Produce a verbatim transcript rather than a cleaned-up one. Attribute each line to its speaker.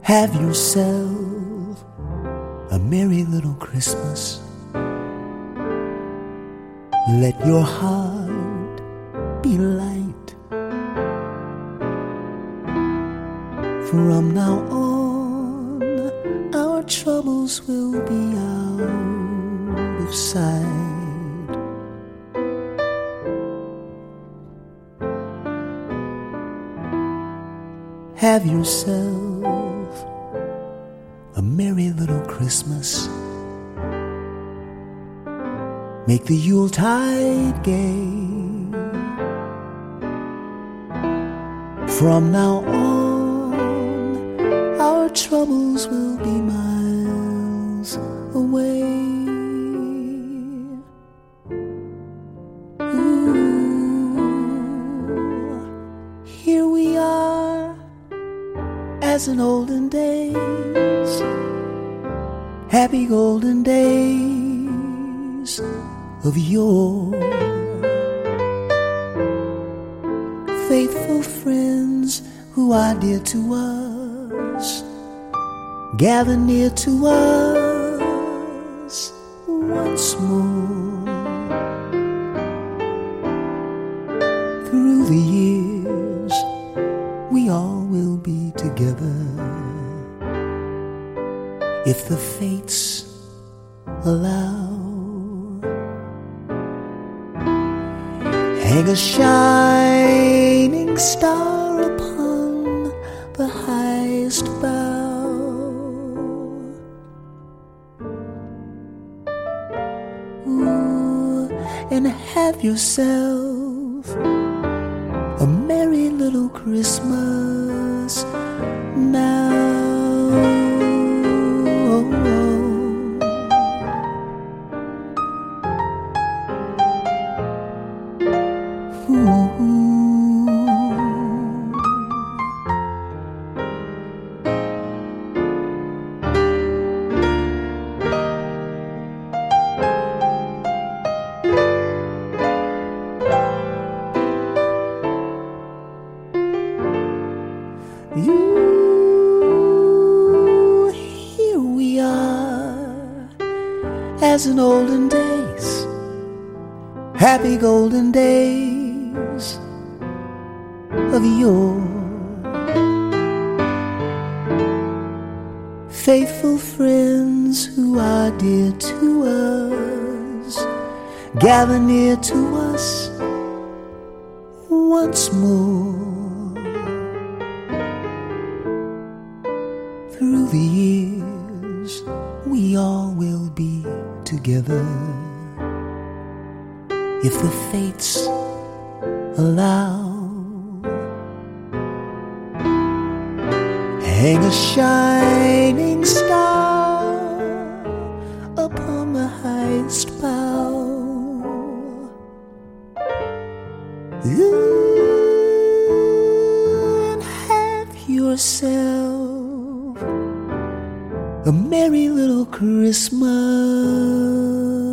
Speaker 1: Have yourself a merry little Christmas. Let your heart be light. From now on, our troubles will be out of sight. Have yourself a merry little Christmas. Make the Yuletide gay. From now on, our troubles will be miles away. Ooh, here we are as in olden days, happy golden days of yore. Faithful friends who are dear to us, gather near to us once more. Through the years, we all will be together, if the fates allow. Hang a shining star upon the highest bough. Ooh, and have yourself a merry little Christmas now. You, here we are, as in olden days, happy golden days of yore. Faithful friends who are dear to us, gather near to us once more. Through the years, we all will be together, if the fates allow. Hang a shining star upon the highest bough. Ooh, and have yourself a merry little Christmas.